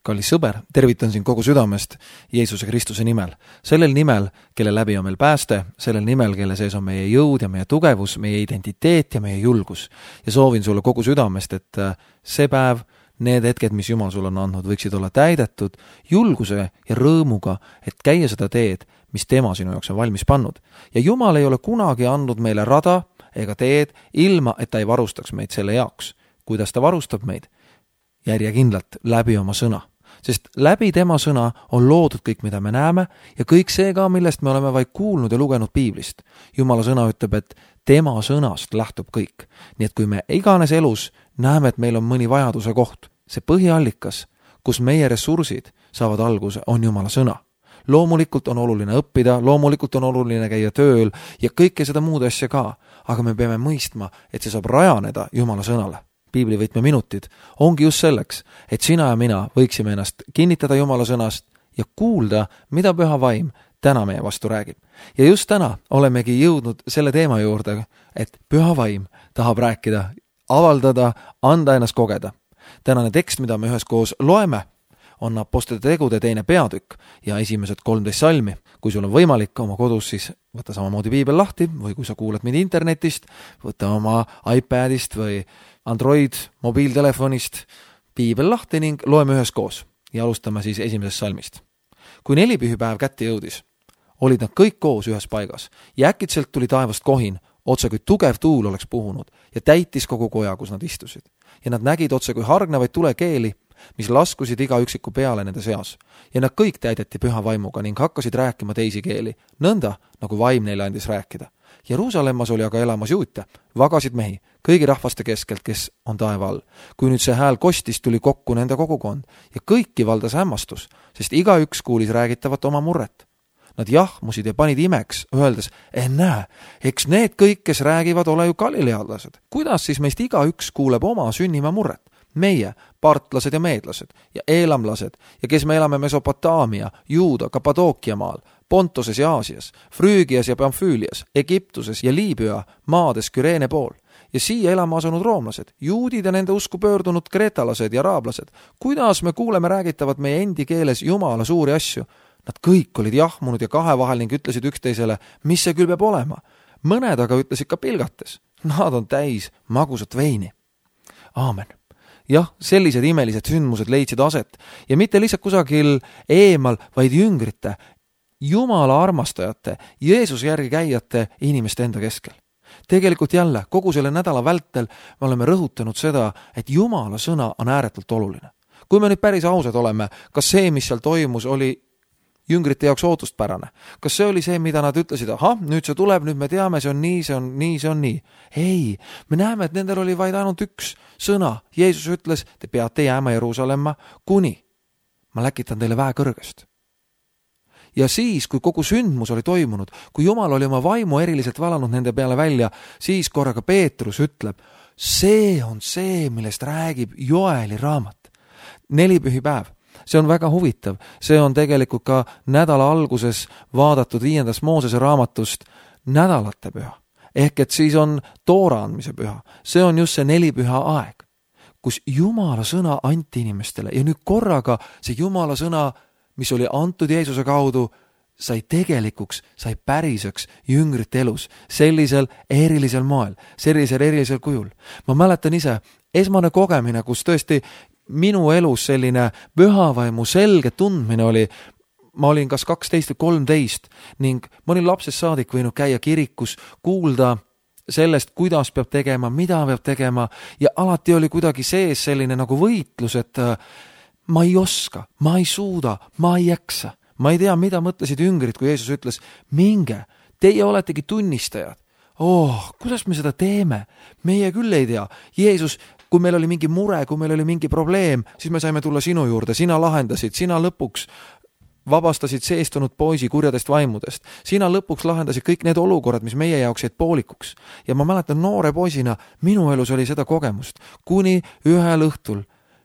kallis sõber, tervitan sind kogu südamest Jeesuse Kristuse nimel. Sellel nimel, kelle läbi on meil pääste, sellel nimel, kelle sees on meie jõud ja meie tugevus, meie identiteet ja meie julgus. Ja soovin sulle kogu südamest, et see päev, need hetked, mis Jumal sulle on andnud, võiksid olla täidetud julguse ja rõõmuga, et käia seda teed, mis tema sinu jaoks on valmis pannud. Ja Jumal ei ole kunagi andnud meile rada ega teed, ilma et ta ei varustaks meid selle jaoks. Kuidas ta varustab meid? Järjekindlalt läbi oma sõna. Sest läbi tema sõna on loodud kõik, mida me näeme ja kõik see ka, millest me oleme vaid kuulnud ja lugenud piiblist. Jumala sõna ütleb, et tema sõnast lähtub kõik. Nii et kui me iganes elus näeme, et meil on mõni vajaduse koht, see põhiallikas, kus meie ressursid saavad alguse, on Jumala sõna. Loomulikult on oluline õppida, loomulikult on oluline käia tööl ja kõike seda muud asja ka, aga me peame mõistma, et see saab rajaneda Jumala sõnale. Piibli võtmeminutid ongi just selleks, et sina ja mina võiksime ennast kinnitada Jumala sõnast ja kuulda, mida Püha Vaim täna meie vastu räägib. Ja just täna olemegi jõudnud selle teema juurde, et Püha Vaim tahab rääkida, avaldada, anda ennast kogeda. Tänane tekst, mida me üheskoos loeme, on Apostlite tegude 2. peatükk ja esimesed 13 salmi. Kui sul on võimalik oma kodus, siis võta samamoodi piibel lahti või kui sa kuulad mind internetist, võta oma iPadist või Android mobiiltelefonist piibel lahti ning loeme üheskoos ja alustame siis esimesest salmist. Kui 4 pühipäev kätte jõudis, olid nad kõik koos ühes paigas ja äkitselt tuli taevast kohin, otse kui tugev tuul oleks puhunud ja täitis kogu koja, kus nad istusid. Ja nad nägid otse kui hargnevaid tulekeeli, mis laskusid iga üksiku peale nende seas. Ja nad kõik täideti Püha Vaimuga ning hakkasid rääkima teisi keeli, nõnda nagu Vaim neile andis rääkida. Jeruusalemmas oli aga elamas juute, vagasid mehi, kõigi rahvaste keskelt, kes on taeva all. Kui nüüd see hääl kostis, tuli kokku nende kogukond ja kõiki valdas hämmastus, sest igaüks kuulis räägitavat oma murret. Nad jahmusid ja panid imeks, öeldes, näe, eks need kõik, kes räägivad, ole ju galilealased. Kuidas siis meist igaüks kuuleb oma sünnimaa murret? Meie, partlased ja meedlased ja eelamlased ja kes me elame Mesopotaamia, Juuda, Kapadookia maal, Pontoses ja Aasias, Früügias ja Pamfüülias, Egiptuses ja Liibüa maades Küreene pool ja siia elama asunud roomlased, juudid ja nende usku pöördunud kreetalased ja araablased. Kuidas me kuuleme räägitavat meie endi keeles Jumala suuri asju? Nad kõik olid jahmunud ja kahevahel ning ütlesid üksteisele, mis see küll peab olema. Mõned aga ütlesid ka pilgates, nad on täis magusat veini. Aamen. Jah, sellised imelised sündmused leidsid aset ja mitte lihtsalt kusagil eemal, vaid jüngrite, Jumala armastajate, Jeesuse järgi käijate inimeste enda keskel. Tegelikult jälle, kogu selle nädala vältel me oleme rõhutanud seda, et Jumala sõna on ääretult oluline. Kui me nüüd päris ausad oleme, kas see, mis seal toimus, oli jüngrite jaoks ootustpärane? Kas see oli see, mida nad ütlesid, nüüd see tuleb, nüüd me teame, see on nii, see on nii, see on nii? Ei, me näeme, et nendel oli vaid ainult üks sõna. Jeesus ütles, te peate jääma Jeruusalemma, kuni ma läkitan teile väe kõrgest. Ja siis, kui kogu sündmus oli toimunud, kui Jumal oli oma vaimu eriliselt valanud nende peale välja, siis korraga Peetrus ütleb, see on see, millest räägib Joeli raamat. 4 pühipäev. See on väga huvitav. See on tegelikult ka nädala alguses vaadatud 5. Moosese raamatust nädalate püha. Ehk et siis on toora andmise püha. See on just see 4 püha aeg, kus Jumala sõna anti inimestele ja nüüd korraga see Jumala sõna, mis oli antud Jeesuse kaudu, sai tegelikuks, sai päriseks jüngrite elus, sellisel erilisel moel, sellisel erilisel kujul. Ma mäletan ise, esmane kogemine, kus tõesti minu elus selline pühavaimu selge tundmine oli, ma olin kas 12 või 13 ning ma olin lapsest saadik võinud käia kirikus, kuulda sellest, kuidas peab tegema, mida peab tegema ja alati oli kuidagi sees selline nagu võitlus, et ma ei oska, ma ei suuda, ma ei jaksa. Ma ei tea, mida mõtlesid jüngrid, kui Jeesus ütles, minge, teie oletegi tunnistajad. Kuidas me seda teeme? Meie küll ei tea. Jeesus, kui meil oli mingi mure, kui meil oli mingi probleem, siis me saime tulla sinu juurde, sina lahendasid, sina lõpuks vabastasid seestunud poisi kurjadest vaimudest. Sina lõpuks lahendasid kõik need olukorrad, mis meie jaoks jäid poolikuks. Ja ma mäletan noore poisina, minu elus oli seda kogemust, kuni ühel õhtul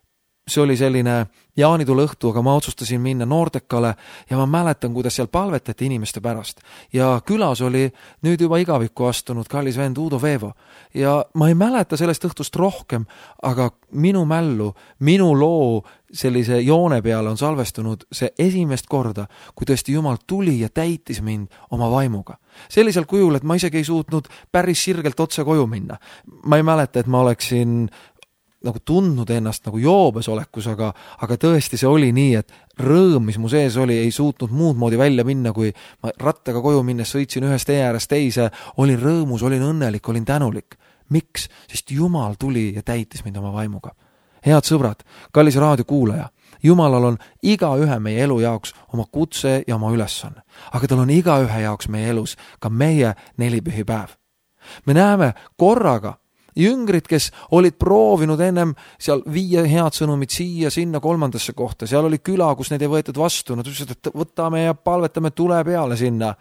see oli selline jaanitule õhtu, aga ma otsustasin minna Nordecale ja ma mäletan, kuidas seal palvetati inimeste pärast. Ja külas oli nüüd juba igavikku astunud kallis vend Udo Veevo. Ja ma ei mäleta sellest õhtust rohkem, aga minu mällu, minu loo sellise joone peale on salvestunud see esimest korda, kui tõesti Jumal tuli ja täitis mind oma vaimuga. Sellisel kujul, et ma isegi ei suutnud päris sirgelt otse koju minna. Ma ei mäleta, et ma oleksin nagu tundnud ennast nagu joobes olekus, aga tõesti see oli nii, et rõõm, mis mu sees oli, ei suutnud muud moodi välja minna, kui ma rattaga koju minnes sõitsin ühest tee äärest teise, olin rõõmus, olin õnnelik, olin tänulik. Miks? Sest Jumal tuli ja täitis mind oma vaimuga. Head sõbrad, kallis raadiokuulaja, Jumalal on igaühe meie elu jaoks oma kutse ja oma ülesanne, aga tal on igaühe jaoks meie elus ka meie nelipühipäev. Me näeme korraga jüngrid, kes olid proovinud ennem seal viia head sõnumid siia, sinna, kolmandasse kohta. Seal oli küla, kus neid ei võetud vastu. Nad ütlesid, et võtame ja palvetame, tule peale sinna.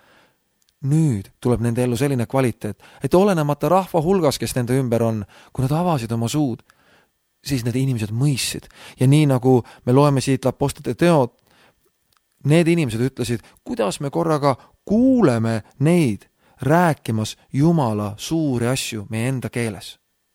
Nüüd tuleb nende ellu selline kvaliteet, et olenemata rahva hulgas, kes nende ümber on, kui nad avasid oma suud, siis need inimesed mõistsid. Ja nii nagu me loeme siit Apostlite teod, need inimesed ütlesid, kuidas me korraga kuuleme neid rääkimas Jumala suuri asju meie enda keeles.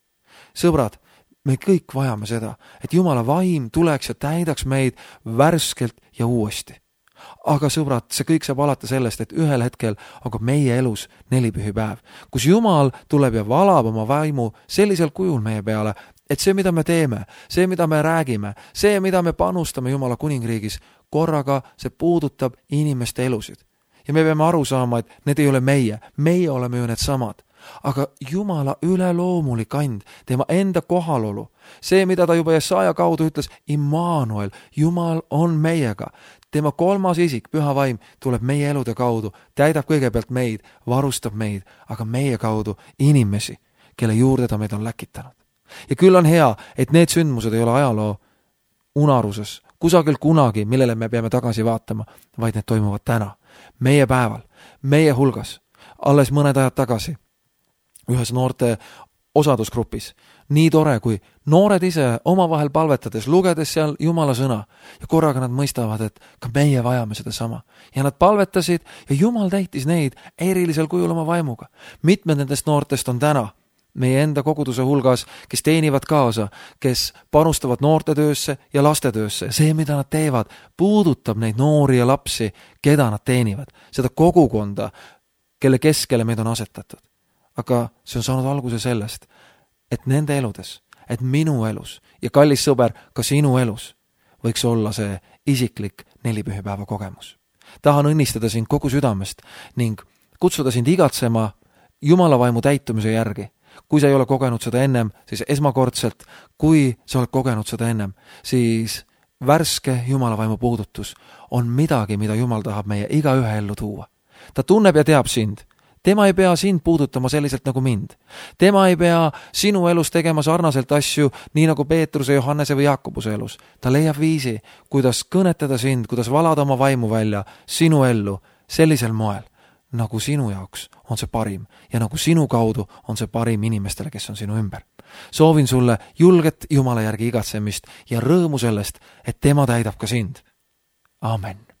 Sõbrad, me kõik vajame seda, et Jumala vaim tuleks ja täidaks meid värskelt ja uuesti. Aga sõbrad, see kõik saab alata sellest, et ühel hetkel on ka meie elus nelipühipäev, kus Jumal tuleb ja valab oma vaimu sellisel kujul meie peale, et see, mida me teeme, see, mida me räägime, see, mida me panustame Jumala kuningriigis, korraga see puudutab inimeste elusid. Ja me peame aru saama, et need ei ole meie oleme ju need samad. Aga Jumala üleloomulik and, tema enda kohalolu, see, mida ta juba Jesaja kaudu ütles, Immanuel, Jumal on meiega. Tema kolmas isik, püha vaim, tuleb meie elude kaudu, täidab kõigepealt meid, varustab meid, aga meie kaudu inimesi, kelle juurde ta meid on läkitanud. Ja küll on hea, et need sündmused ei ole ajaloo unaruses, kusagil kunagi, millele me peame tagasi vaatama, vaid need toimuvad täna. Meie päeval, meie hulgas, alles mõned ajad tagasi, ühes noorte osadusgrupis. Nii tore, kui noored ise omavahel palvetades, lugedes seal Jumala sõna ja korraga nad mõistavad, et ka meie vajame seda sama. Ja nad palvetasid ja Jumal täitis neid erilisel kujul oma vaimuga. Mitmed nendest noortest on täna meie enda koguduse hulgas, kes teenivad kaasa, kes panustavad noortetöösse ja lastetöösse. See, mida nad teevad, puudutab neid noori ja lapsi, keda nad teenivad. Seda kogukonda, kelle keskele meid on asetatud. Aga see on saanud alguse sellest, et nende eludes, et minu elus ja kallis sõber, ka sinu elus võiks olla see isiklik nelipühipäeva kogemus. Tahan õnnistada sind kogu südamest ning kutsuda sind igatsema Jumala vaimu täitumise järgi. Kui sa ei ole kogenud seda ennem, siis esmakordselt, kui sa oled kogenud seda ennem, siis värske Jumala vaimu puudutus on midagi, mida Jumal tahab meie igaühe ellu tuua. Ta tunneb ja teab sind. Tema ei pea sind puudutama selliselt nagu mind. Tema ei pea sinu elus tegema sarnaselt asju, nii nagu Peetruse, Johannese või Jaakobuse elus. Ta leiab viisi, kuidas kõnetada sind, kuidas valada oma vaimu välja sinu ellu sellisel moel, nagu sinu jaoks on see parim ja nagu sinu kaudu on see parim inimestele, kes on sinu ümber. Soovin sulle julget Jumala järgi igatsemist ja rõõmu sellest, et tema täidab ka sind. Amen.